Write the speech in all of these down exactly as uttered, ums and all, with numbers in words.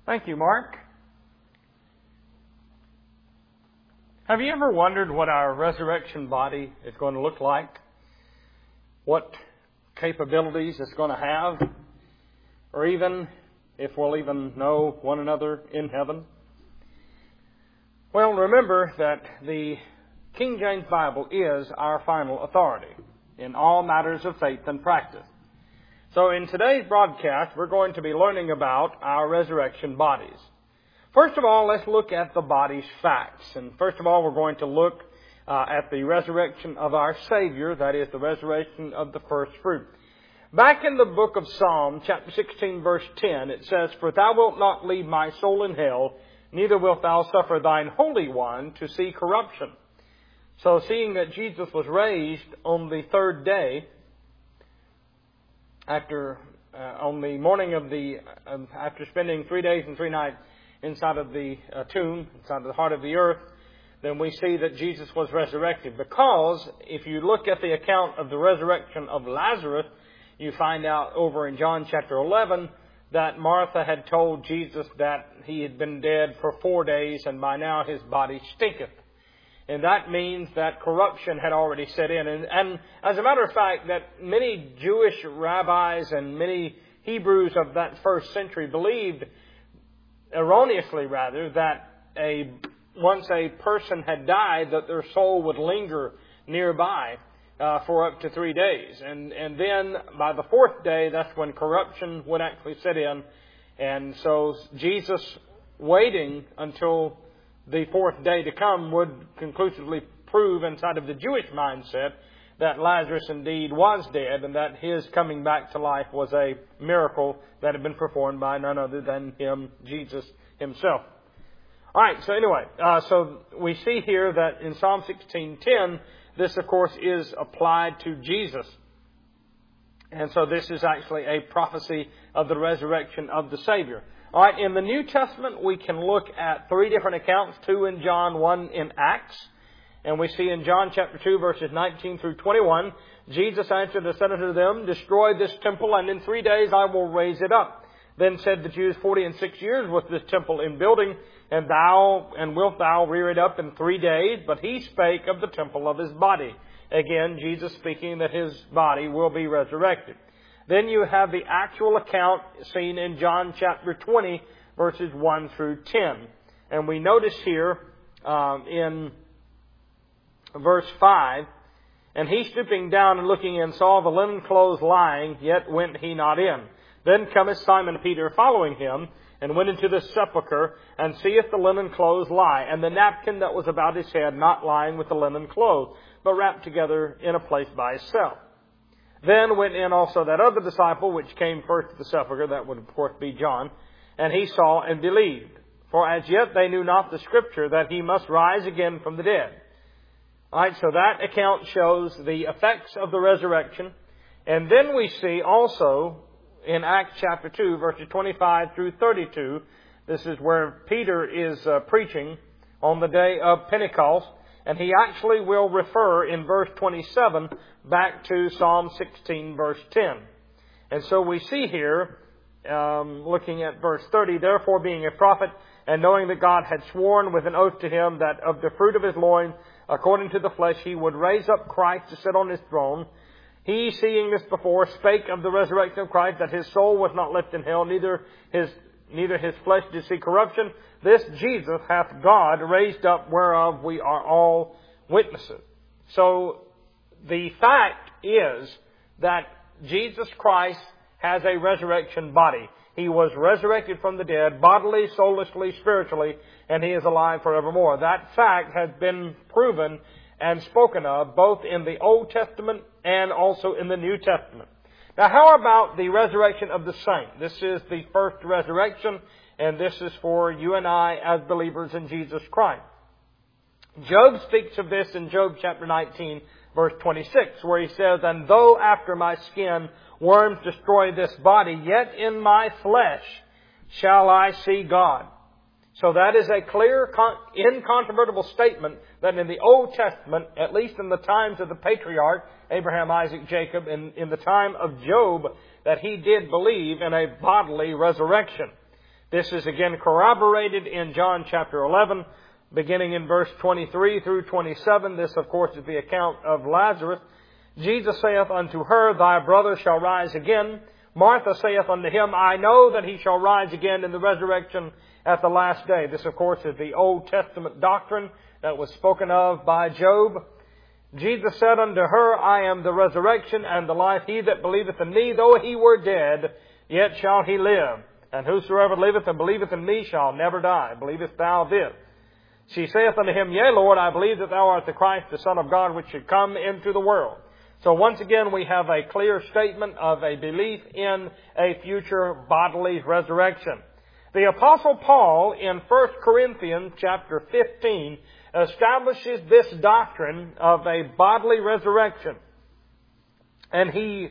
Thank you, Mark. Have you ever wondered what our resurrection body is going to look like? What capabilities it's going to have? Or even if we'll even know one another in heaven? Well, remember that the King James Bible is our final authority in all matters of faith and practice. So in today's broadcast, we're going to be learning about our resurrection bodies. First of all, let's look at the body's facts. And first of all, we're going to look uh, at the resurrection of our Savior, that is, the resurrection of the first fruit. Back in the book of Psalm, chapter sixteen, verse ten, it says, "For thou wilt not leave my soul in hell, neither wilt thou suffer thine Holy One to see corruption." So seeing that Jesus was raised on the third day, after uh, on the morning of the, uh, after spending three days and three nights inside of the uh, tomb, inside of the heart of the earth, then we see that Jesus was resurrected. Because if you look at the account of the resurrection of Lazarus, you find out over in John chapter eleven that Martha had told Jesus that he had been dead for four days and by now his body stinketh. And that means that corruption had already set in. And, and as a matter of fact, that many Jewish rabbis and many Hebrews of that first century believed, erroneously rather, that a once a person had died, that their soul would linger nearby uh, for up to three days. And, and then by the fourth day, that's when corruption would actually set in. And so Jesus waiting until the fourth day to come would conclusively prove inside of the Jewish mindset that Lazarus indeed was dead and that his coming back to life was a miracle that had been performed by none other than him, Jesus himself. All right, so anyway, uh, so we see here that in Psalm sixteen ten, this, of course, is applied to Jesus. And so this is actually a prophecy of the resurrection of the Savior. All right, in the New Testament, we can look at three different accounts, two in John, one in Acts. And we see in John chapter two, verses nineteen through twenty-one, Jesus answered and said unto them, "Destroy this temple, and in three days I will raise it up." Then said the Jews, Forty and six years was this temple in building, and thou, and wilt thou rear it up in three days? But he spake of the temple of his body. Again, Jesus speaking that his body will be resurrected. Then you have the actual account seen in John chapter twenty, verses one through ten. And we notice here um, in verse five, "And he stooping down and looking in saw the linen clothes lying, yet went he not in. Then cometh Simon Peter following him, and went into the sepulchre, and seeth the linen clothes lie, and the napkin that was about his head not lying with the linen clothes, but wrapped together in a place by itself. Then went in also that other disciple, which came first to the sepulchre," that would of course be John, "and he saw and believed. For as yet they knew not the Scripture, that he must rise again from the dead." All right, so that account shows the effects of the resurrection. And then we see also in Acts chapter two, verses twenty-five through thirty-two, this is where Peter is uh, preaching on the day of Pentecost. And he actually will refer in verse twenty-seven back to Psalm sixteen, verse ten. And so we see here, um, looking at verse thirty, "Therefore being a prophet, and knowing that God had sworn with an oath to him that of the fruit of his loins, according to the flesh, he would raise up Christ to sit on his throne, he, seeing this before, spake of the resurrection of Christ, that his soul was not left in hell, neither his neither his flesh did see corruption. This Jesus hath God raised up, whereof we are all witnesses." So the fact is that Jesus Christ has a resurrection body. He was resurrected from the dead, bodily, soulishly, spiritually, and he is alive forevermore. That fact has been proven and spoken of both in the Old Testament and also in the New Testament. Now, how about the resurrection of the saint? This is the first resurrection, and this is for you and I as believers in Jesus Christ. Job speaks of this in Job chapter nineteen, verse twenty-six, where he says, "And though after my skin worms destroy this body, yet in my flesh shall I see God." So that is a clear, incontrovertible statement that in the Old Testament, at least in the times of the patriarch, Abraham, Isaac, Jacob, and in the time of Job, that he did believe in a bodily resurrection. This is again corroborated in John chapter eleven, beginning in verse twenty-three through twenty-seven. This, of course, is the account of Lazarus. Jesus saith unto her, Thy brother shall rise again. Martha saith unto him, I know that he shall rise again in the resurrection at the last day. This, of course, is the Old Testament doctrine that was spoken of by Job. Jesus said unto her, I am the resurrection and the life. He that believeth in me, though he were dead, yet shall he live. And whosoever liveth and believeth in me shall never die. Believest thou this? She saith unto him, Yea, Lord, I believe that thou art the Christ, the Son of God, which should come into the world. So once again, we have a clear statement of a belief in a future bodily resurrection. The Apostle Paul in First Corinthians chapter fifteen establishes this doctrine of a bodily resurrection. And he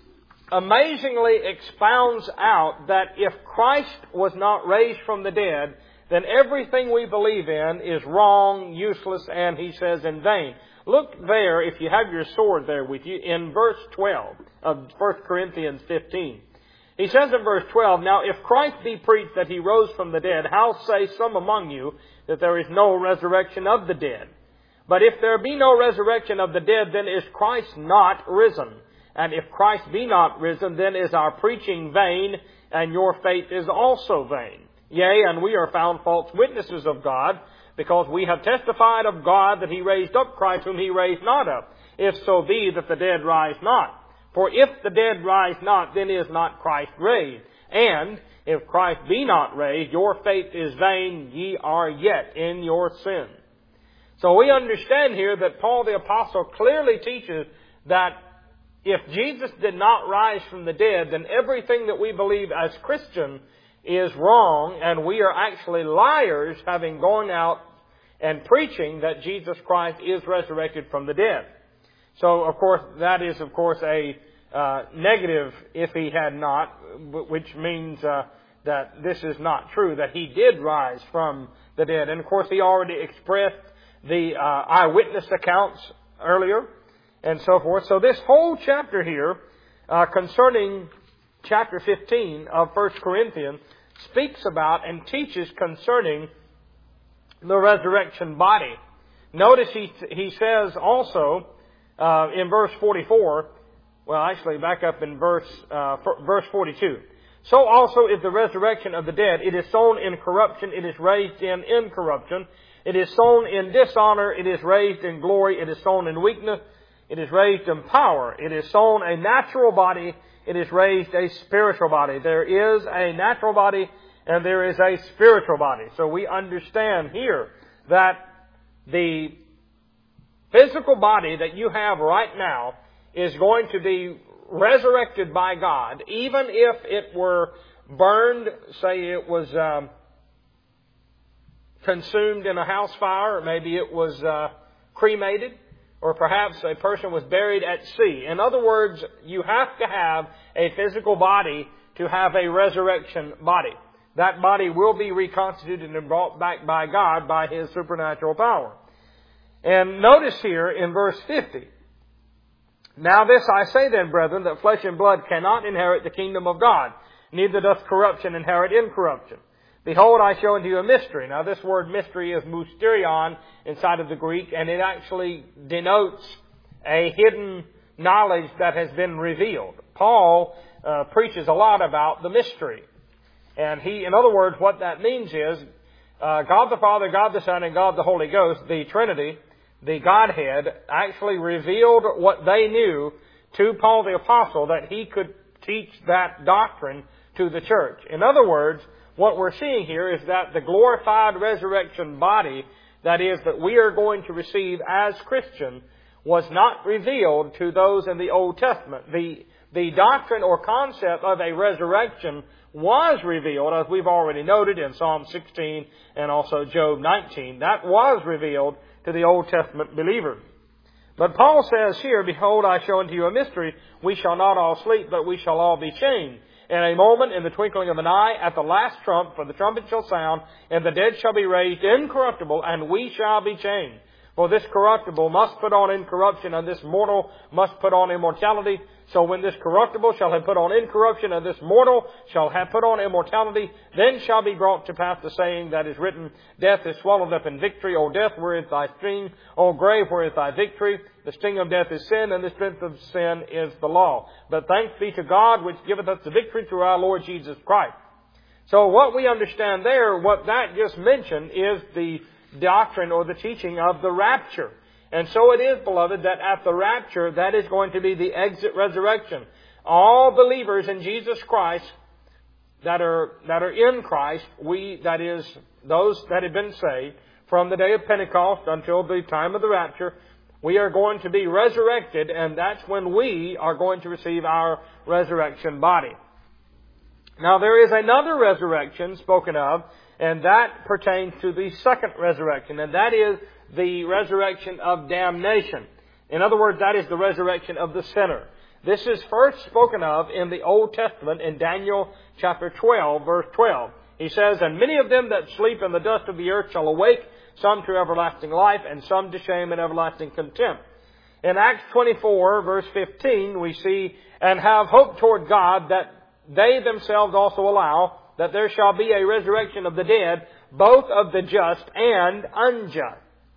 amazingly expounds out that if Christ was not raised from the dead, then everything we believe in is wrong, useless, and he says in vain. Look there, if you have your sword there with you, in verse twelve of First Corinthians fifteen. He says in verse twelve, Now if Christ be preached that he rose from the dead, how say some among you that there is no resurrection of the dead? But if there be no resurrection of the dead, then is Christ not risen? And if Christ be not risen, then is our preaching vain, and your faith is also vain. Yea, and we are found false witnesses of God, because we have testified of God that he raised up Christ whom he raised not up, if so be that the dead rise not. For if the dead rise not, then is not Christ raised. And if Christ be not raised, your faith is vain, ye are yet in your sin. So we understand here that Paul the Apostle clearly teaches that if Jesus did not rise from the dead, then everything that we believe as Christian is wrong, and we are actually liars, having gone out and preaching that Jesus Christ is resurrected from the dead. So, of course, that is, of course, a uh, negative if he had not, which means uh, that this is not true, that he did rise from the dead. And, of course, he already expressed the uh, eyewitness accounts earlier, and so forth. So this whole chapter here, uh, concerning chapter fifteen of First Corinthians, speaks about and teaches concerning the resurrection body. Notice he he says also uh, in verse forty-four, well, actually back up in verse uh, verse forty-two. So also is the resurrection of the dead. It is sown in corruption, it is raised in incorruption. It is sown in dishonor, it is raised in glory. It is sown in weakness, it is raised in power. It is sown a natural body, it is raised a spiritual body. There is a natural body and there is a spiritual body. So we understand here that the physical body that you have right now is going to be resurrected by God, even if it were burned, say it was um, consumed in a house fire, or maybe it was uh, cremated, or perhaps a person was buried at sea. In other words, you have to have a physical body to have a resurrection body. That body will be reconstituted and brought back by God by His supernatural power. And notice here in verse fifty, Now this I say then, brethren, that flesh and blood cannot inherit the kingdom of God, neither doth corruption inherit incorruption. Behold, I show unto you a mystery. Now this word mystery is mysterion inside of the Greek, and it actually denotes a hidden knowledge that has been revealed. Paul uh, preaches a lot about the mystery. And he, in other words, what that means is uh, God the Father, God the Son, and God the Holy Ghost, the Trinity, the Godhead, actually revealed what they knew to Paul the Apostle, that he could teach that doctrine to the church. In other words, what we're seeing here is that the glorified resurrection body, that is, that we are going to receive as Christian, was not revealed to those in the Old Testament. The, the doctrine or concept of a resurrection was revealed, as we've already noted in Psalm sixteen and also Job nineteen. That was revealed to the Old Testament believers. But Paul says here, Behold, I show unto you a mystery. We shall not all sleep, but we shall all be changed. In a moment, in the twinkling of an eye, at the last trump, for the trumpet shall sound, and the dead shall be raised incorruptible, and we shall be changed. For this corruptible must put on incorruption, and this mortal must put on immortality. So when this corruptible shall have put on incorruption, and this mortal shall have put on immortality, then shall be brought to pass the saying that is written, Death is swallowed up in victory. O death, where is thy sting? O grave, where is thy victory? The sting of death is sin, and the strength of sin is the law. But thanks be to God, which giveth us the victory through our Lord Jesus Christ. So what we understand there, what that just mentioned, is the doctrine or the teaching of the rapture. And so it is, beloved, that at the rapture, that is going to be the exit resurrection. All believers in Jesus Christ that are, that are in Christ, we, that is, those that have been saved from the day of Pentecost until the time of the rapture, we are going to be resurrected, and that's when we are going to receive our resurrection body. Now, there is another resurrection spoken of, and that pertains to the second resurrection, and that is the resurrection of damnation. In other words, that is the resurrection of the sinner. This is first spoken of in the Old Testament in Daniel chapter twelve, verse twelve. He says, And many of them that sleep in the dust of the earth shall awake, some to everlasting life, and some to shame and everlasting contempt. In Acts twenty-four, verse fifteen, we see, And have hope toward God that they themselves also allow that there shall be a resurrection of the dead, both of the just and unjust.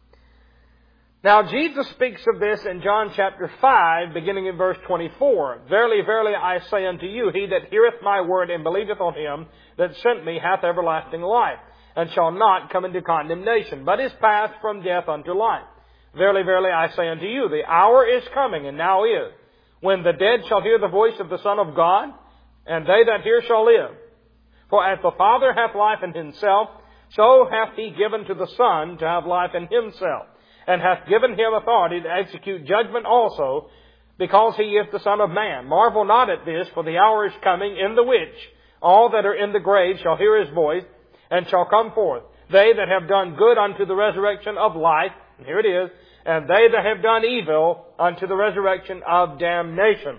Now, Jesus speaks of this in John chapter five, beginning in verse twenty-four. Verily, verily, I say unto you, he that heareth my word and believeth on him that sent me hath everlasting life, and shall not come into condemnation, but is passed from death unto life. Verily, verily, I say unto you, the hour is coming, and now is, when the dead shall hear the voice of the Son of God, and they that hear shall live. For as the Father hath life in himself, so hath he given to the Son to have life in himself, and hath given him authority to execute judgment also, because he is the Son of Man. Marvel not at this, for the hour is coming, in the which all that are in the grave shall hear his voice, and shall come forth. They that have done good unto the resurrection of life, and here it is, and they that have done evil unto the resurrection of damnation.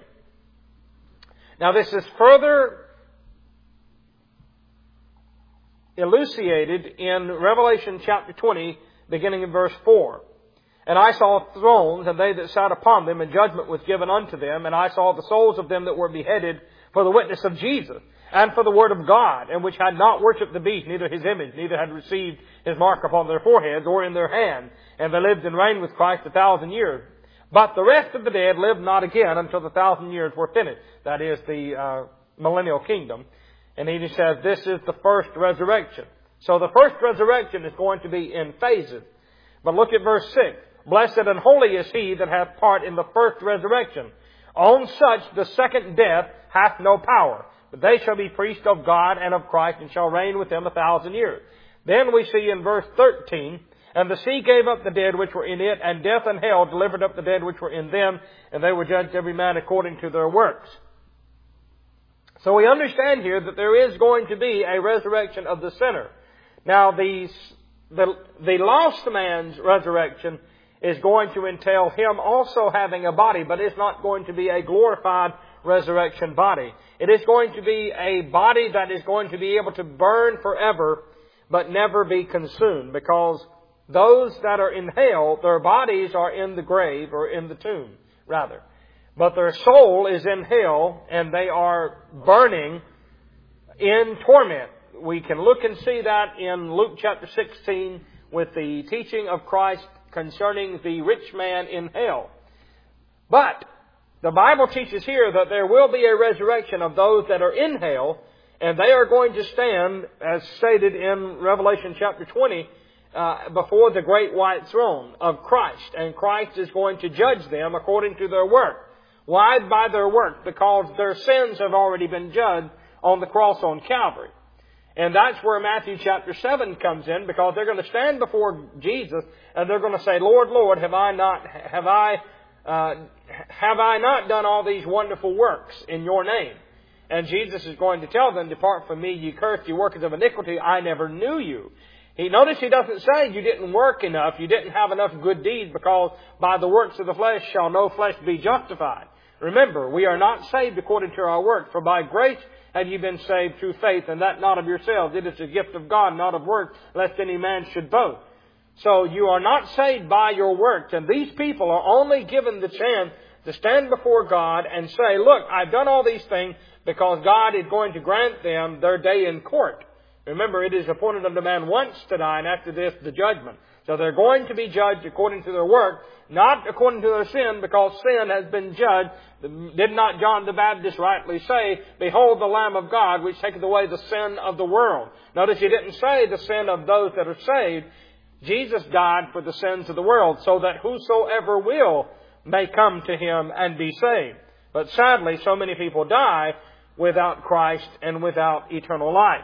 Now this is further elucidated in Revelation chapter twenty, beginning in verse four. And I saw thrones, and they that sat upon them, and judgment was given unto them. And I saw the souls of them that were beheaded for the witness of Jesus, and for the word of God, and which had not worshipped the beast, neither his image, neither had received his mark upon their foreheads or in their hand. And they lived and reigned with Christ a thousand years. But the rest of the dead lived not again until the thousand years were finished. That is the uh, millennial kingdom. And he says this is the first resurrection. So the first resurrection is going to be in phases. But look at verse six. Blessed and holy is he that hath part in the first resurrection. On such the second death hath no power. But they shall be priests of God and of Christ, and shall reign with him a thousand years. Then we see in verse thirteen, And the sea gave up the dead which were in it, and death and hell delivered up the dead which were in them, and they were judged every man according to their works. So we understand here that there is going to be a resurrection of the sinner. Now, the, the, the lost man's resurrection is going to entail him also having a body, but it's not going to be a glorified resurrection body. It is going to be a body that is going to be able to burn forever, but never be consumed, because those that are in hell, their bodies are in the grave, or in the tomb, rather. But their soul is in hell, and they are burning in torment. We can look and see that in Luke chapter sixteen with the teaching of Christ concerning the rich man in hell. But the Bible teaches here that there will be a resurrection of those that are in hell, and they are going to stand, as stated in Revelation chapter twenty, uh, before the great white throne of Christ. And Christ is going to judge them according to their work. Why? By their work? Because their sins have already been judged on the cross on Calvary. And that's where Matthew chapter seven comes in, because they're going to stand before Jesus and they're going to say, Lord, Lord, have I not, have I, uh, have I not done all these wonderful works in your name? And Jesus is going to tell them, Depart from me, ye cursed, ye workers of iniquity, I never knew you. He, notice he doesn't say you didn't work enough, you didn't have enough good deeds, because by the works of the flesh shall no flesh be justified. Remember, we are not saved according to our works, for by grace have ye been saved through faith, and that not of yourselves. It is the gift of God, not of works, lest any man should boast. So you are not saved by your works. And these people are only given the chance to stand before God and say, look, I've done all these things because God is going to grant them their day in court. Remember, it is appointed unto man once to die, and after this the judgment. So they're going to be judged according to their work, not according to their sin, because sin has been judged. Did not John the Baptist rightly say, behold the Lamb of God, which taketh away the sin of the world? Notice he didn't say the sin of those that are saved. Jesus died for the sins of the world, so that whosoever will may come to Him and be saved. But sadly, so many people die without Christ and without eternal life.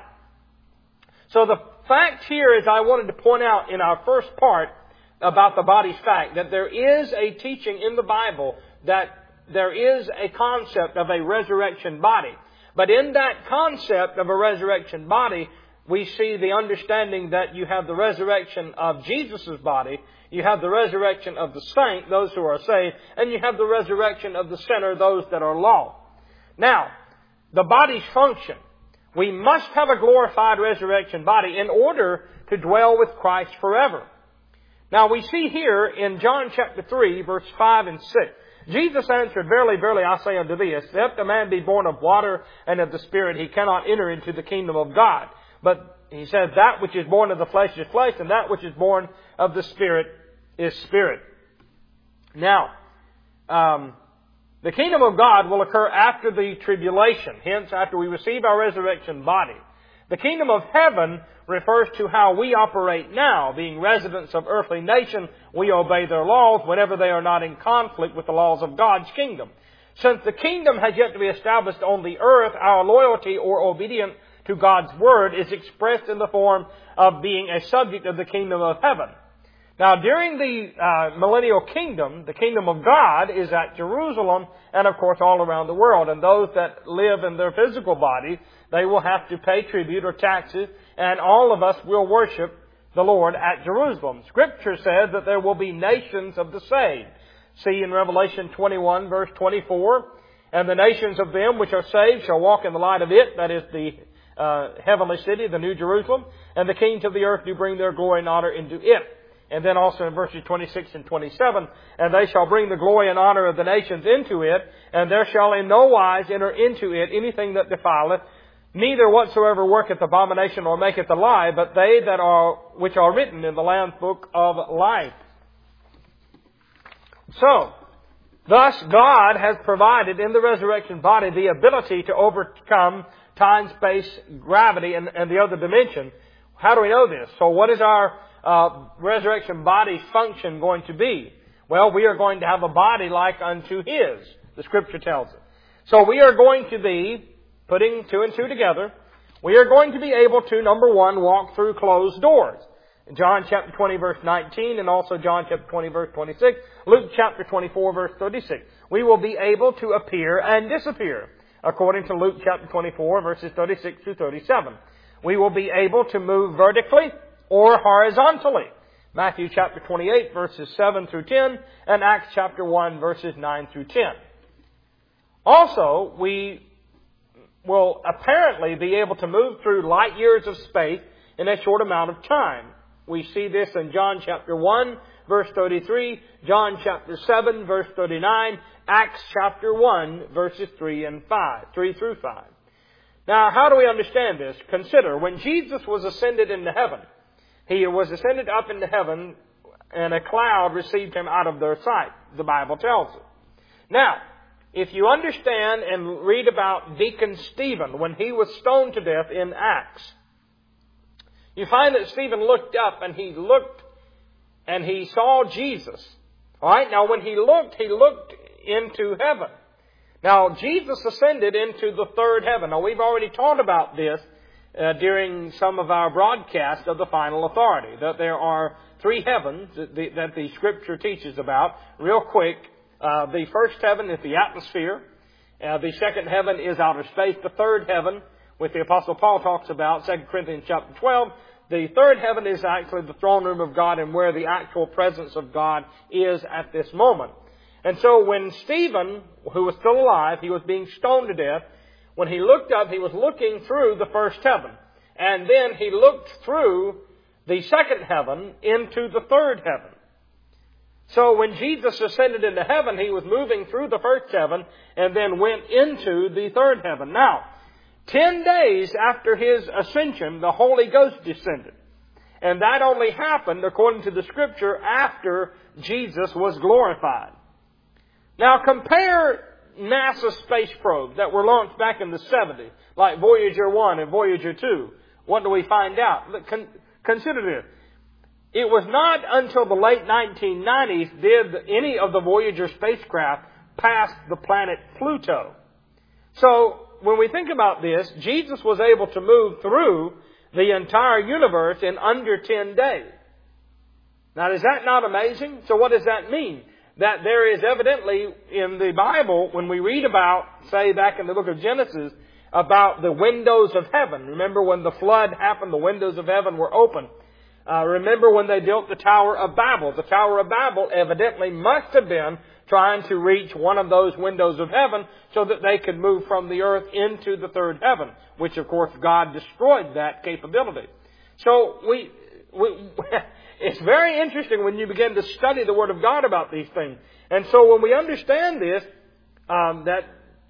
So the fact here is I wanted to point out in our first part about the body's fact that there is a teaching in the Bible that there is a concept of a resurrection body. But in that concept of a resurrection body, we see the understanding that you have the resurrection of Jesus' body, you have the resurrection of the saint, those who are saved, and you have the resurrection of the sinner, those that are lost. Now, the body's function. We must have a glorified resurrection body in order to dwell with Christ forever. Now we see here in John chapter three, verse five and six, Jesus answered, verily, verily, I say unto thee, except a man be born of water and of the Spirit, he cannot enter into the kingdom of God. But he says, that which is born of the flesh is flesh, and that which is born of the Spirit is spirit. Now, um, the kingdom of God will occur after the tribulation, hence after we receive our resurrection body. The kingdom of heaven refers to how we operate now. Being residents of earthly nation, we obey their laws whenever they are not in conflict with the laws of God's kingdom. Since the kingdom has yet to be established on the earth, our loyalty or obedience to God's word is expressed in the form of being a subject of the kingdom of heaven. Now, during the uh, millennial kingdom, the kingdom of God is at Jerusalem and, of course, all around the world. And those that live in their physical body, they will have to pay tribute or taxes, and all of us will worship the Lord at Jerusalem. Scripture says that there will be nations of the saved. See in Revelation twenty-one, verse twenty-four, and the nations of them which are saved shall walk in the light of it, that is the uh, heavenly city, the New Jerusalem, and the kings of the earth do bring their glory and honor into it. And then also in verses twenty-six and twenty-seven, and they shall bring the glory and honor of the nations into it, and there shall in no wise enter into it anything that defileth, neither whatsoever worketh abomination or maketh a lie, but they that are which are written in the Lamb's book of life. So, thus God has provided in the resurrection body the ability to overcome time, space, gravity, and, and the other dimension. How do we know this? So what is our uh, resurrection body's function going to be? Well, we are going to have a body like unto His, the Scripture tells us. So we are going to be, putting two and two together, we are going to be able to, number one, walk through closed doors. In John chapter twenty, verse nineteen, and also John chapter twenty, verse twenty-six, Luke chapter twenty-four, verse thirty-six. We will be able to appear and disappear, according to Luke chapter twenty-four, verses thirty-six through thirty-seven. We will be able to move vertically or horizontally. Matthew chapter twenty-eight, verses seven through ten, and Acts chapter one, verses nine through ten. Also, we will apparently be able to move through light years of space in a short amount of time. We see this in John chapter one, verse thirty-three, John chapter seven, verse thirty-nine, Acts chapter one, verses three and five, three through five. Now, how do we understand this? Consider, when Jesus was ascended into heaven, He was ascended up into heaven, and a cloud received Him out of their sight, the Bible tells us. Now, if you understand and read about Deacon Stephen, when he was stoned to death in Acts, you find that Stephen looked up and he looked and he saw Jesus. All right? Now, when he looked, he looked into heaven. Now, Jesus ascended into the third heaven. Now, we've already talked about this uh, during some of our broadcasts of the final authority, that there are three heavens that the, that the Scripture teaches about. Real quick, uh, the first heaven is the atmosphere. Uh, the second heaven is outer space. The third heaven, which the Apostle Paul talks about, Second Corinthians chapter twelve, the third heaven is actually the throne room of God and where the actual presence of God is at this moment. And so when Stephen, who was still alive, he was being stoned to death, when he looked up, he was looking through the first heaven. And then he looked through the second heaven into the third heaven. So when Jesus ascended into heaven, He was moving through the first heaven and then went into the third heaven. Now, ten days after His ascension, the Holy Ghost descended. And that only happened, according to the Scripture, after Jesus was glorified. Now compare NASA space probes that were launched back in the seventies, like Voyager one and Voyager two. What do we find out? Con- consider this. It was not until the late nineteen nineties did any of the Voyager spacecraft pass the planet Pluto. So, when we think about this, Jesus was able to move through the entire universe in under ten days. Now, is that not amazing? So what does that mean? That there is evidently in the Bible, when we read about, say back in the book of Genesis, about the windows of heaven. Remember when the flood happened, the windows of heaven were open. Uh, remember when they built the Tower of Babel. The Tower of Babel evidently must have been trying to reach one of those windows of heaven so that they could move from the earth into the third heaven, which of course God destroyed that capability. So we, we it's very interesting when you begin to study the Word of God about these things. And so when we understand this, um, that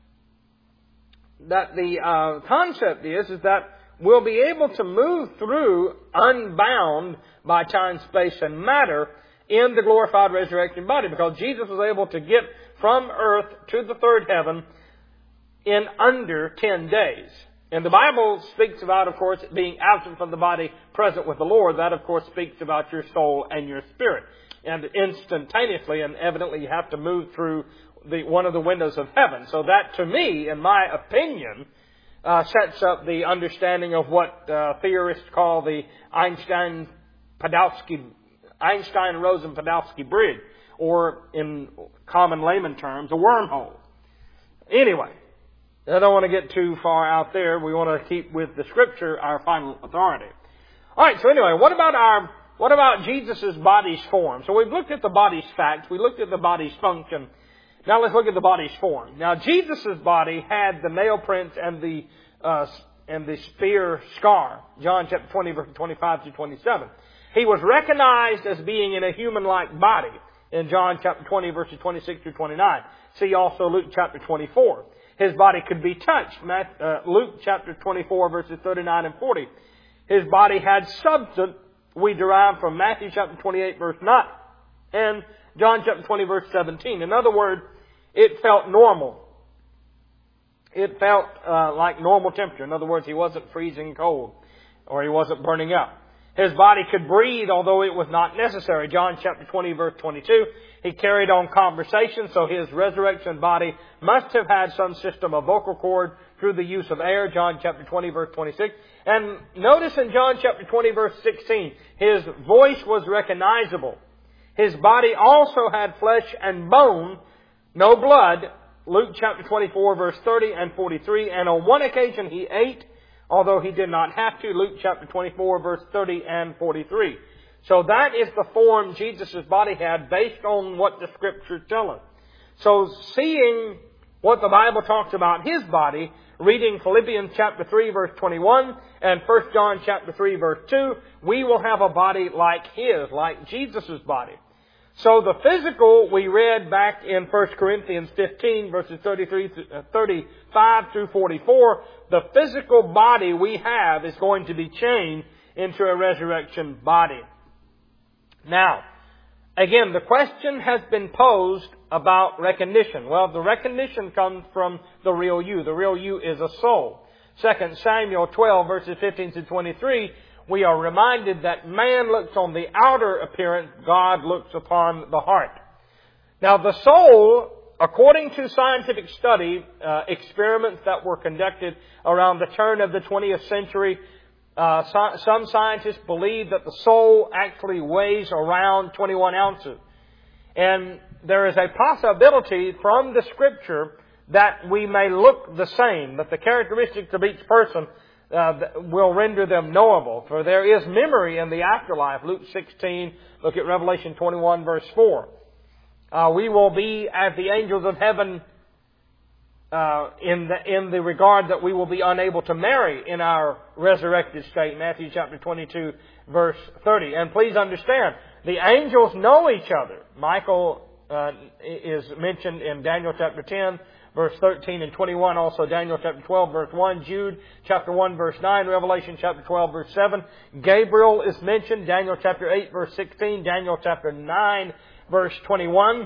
that the uh, concept is is that we'll be able to move through unbound by time, space, and matter in the glorified resurrection body, because Jesus was able to get from earth to the third heaven in under ten days. And the Bible speaks about, of course, being absent from the body, present with the Lord. That, of course, speaks about your soul and your spirit. And instantaneously, and evidently you have to move through the one of the windows of heaven. So that, to me, in my opinion, Uh, sets up the understanding of what uh, theorists call the Einstein-Podolsky, Einstein-Rosen-Podolsky bridge, or in common layman terms, a wormhole. Anyway, I don't want to get too far out there. We want to keep with the Scripture, our final authority. All right. So anyway, what about our what about Jesus' body's form? So we've looked at the body's facts. We looked at the body's function. Now let's look at the body's form. Now Jesus' body had the nail prints and the uh, and the spear scar. John chapter twenty, verse twenty-five to twenty-seven. He was recognized as being in a human-like body in John chapter twenty, verses twenty-six to twenty-nine. See also Luke chapter twenty-four. His body could be touched. Uh, Luke chapter twenty-four, verses thirty-nine and forty. His body had substance we derive from Matthew chapter twenty-eight, verse nine. And John chapter twenty, verse seventeen. In other words, it felt normal. It felt uh, like normal temperature. In other words, he wasn't freezing cold or he wasn't burning up. His body could breathe, although it was not necessary. John chapter twenty, verse twenty-two. He carried on conversation, so his resurrection body must have had some system of vocal cord through the use of air. John chapter twenty, verse twenty-six. And notice in John chapter twenty, verse sixteen, his voice was recognizable. His body also had flesh and bone, no blood. Luke chapter twenty-four, verse thirty and forty-three. And on one occasion he ate, although he did not have to. Luke chapter twenty-four, verse thirty and forty-three. So that is the form Jesus' body had based on what the Scriptures tell us. So seeing what the Bible talks about His body, reading Philippians chapter three, verse twenty-one, and First John chapter three, verse two, we will have a body like His, like Jesus' body. So the physical we read back in First Corinthians fifteen, verses thirty-three, thirty-five through forty-four, the physical body we have is going to be changed into a resurrection body. Now, again, the question has been posed about recognition. Well, the recognition comes from the real you. The real you is a soul. Second Samuel twelve, verses fifteen to twenty-three, we are reminded that man looks on the outer appearance, God looks upon the heart. Now, the soul, according to scientific study, uh, experiments that were conducted around the turn of the twentieth century, uh, so, some scientists believe that the soul actually weighs around twenty-one ounces. And there is a possibility from the Scripture that we may look the same, that the characteristics of each person uh, will render them knowable. For there is memory in the afterlife. Luke sixteen, look at Revelation twenty-one, verse four. Uh, we will be as the angels of heaven uh, in the in the regard that we will be unable to marry in our resurrected state. Matthew chapter twenty-two, verse thirty. And please understand, the angels know each other. Michael uh, is mentioned in Daniel chapter ten, verse thirteen and twenty-one. Also Daniel chapter twelve, verse one. Jude chapter one, verse nine. Revelation chapter twelve, verse seven. Gabriel is mentioned. Daniel chapter eight, verse sixteen. Daniel chapter nine, verse twenty-one.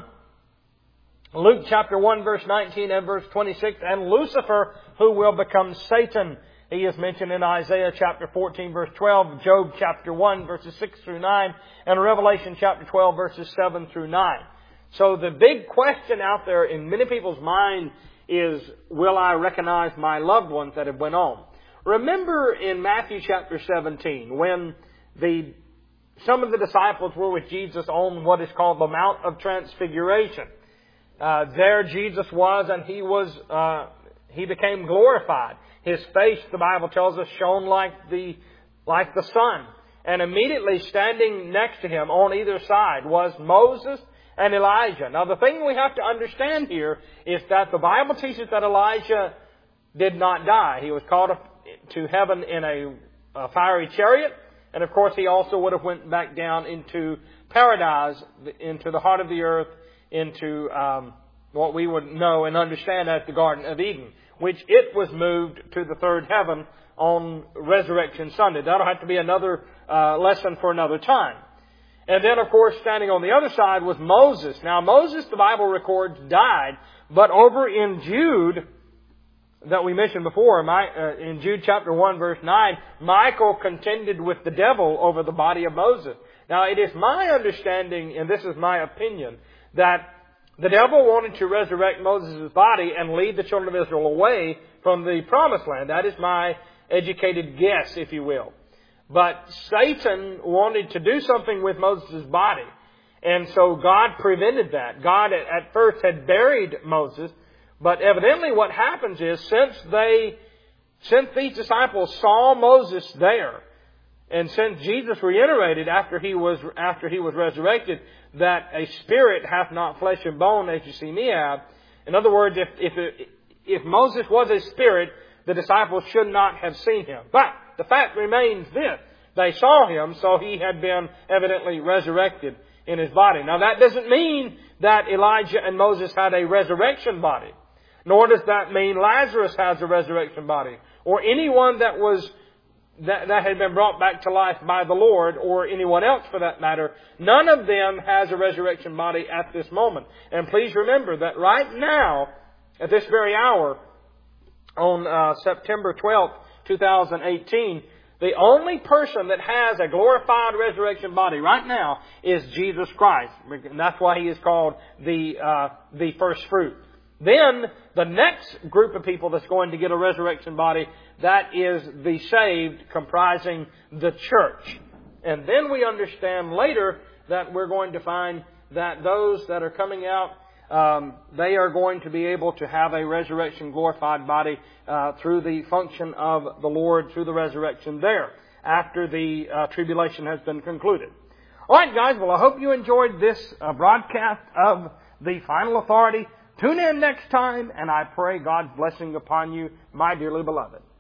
Luke chapter one, verse nineteen and verse twenty-six. And Lucifer, who will become Satan. He is mentioned in Isaiah chapter fourteen, verse twelve. Job chapter one, verses six through nine. And Revelation chapter twelve, verses seven through nine. So the big question out there in many people's mind is, will I recognize my loved ones that have went on? Remember in Matthew chapter seventeen, when the some of the disciples were with Jesus on what is called the Mount of Transfiguration. Uh, there Jesus was, and He was, uh, He became glorified. His face, the Bible tells us, shone like the, like the sun. And immediately standing next to Him on either side was Moses and Elijah. Now the thing we have to understand here is that the Bible teaches that Elijah did not die. He was caught up to heaven in a, a fiery chariot. And of course he also would have went back down into paradise, into the heart of the earth, into um, what we would know and understand as the Garden of Eden, which it was moved to the third heaven on Resurrection Sunday. That'll have to be another uh, lesson for another time. And then, of course, standing on the other side was Moses. Now, Moses, the Bible records, died, but over in Jude, that we mentioned before, my, uh, in Jude chapter one, verse nine, Michael contended with the devil over the body of Moses. Now, it is my understanding, and this is my opinion, that the devil wanted to resurrect Moses' body and lead the children of Israel away from the promised land. That is my educated guess, if you will. But Satan wanted to do something with Moses' body. And so God prevented that. God at first had buried Moses. But evidently what happens is, since they, since these disciples saw Moses there, and since Jesus reiterated after he was, after he was resurrected, that a spirit hath not flesh and bone as you see me have. In other words, if, if, if Moses was a spirit, the disciples should not have seen him. But the fact remains this: they saw him, so he had been evidently resurrected in his body. Now that doesn't mean that Elijah and Moses had a resurrection body. Nor does that mean Lazarus has a resurrection body. Or anyone that was That, that had been brought back to life by the Lord, or anyone else for that matter. None of them has a resurrection body at this moment. And please remember that right now, at this very hour, on uh, September twelfth, twenty eighteen, the only person that has a glorified resurrection body right now is Jesus Christ. And that's why He is called the uh, the first fruit. Then the next group of people that's going to get a resurrection body, that is the saved, comprising the church. And then we understand later that we're going to find that those that are coming out, um, they are going to be able to have a resurrection glorified body uh, through the function of the Lord, through the resurrection there, after the uh, tribulation has been concluded. All right, guys. Well, I hope you enjoyed this uh, broadcast of The Final Authority. Tune in next time, and I pray God's blessing upon you, my dearly beloved.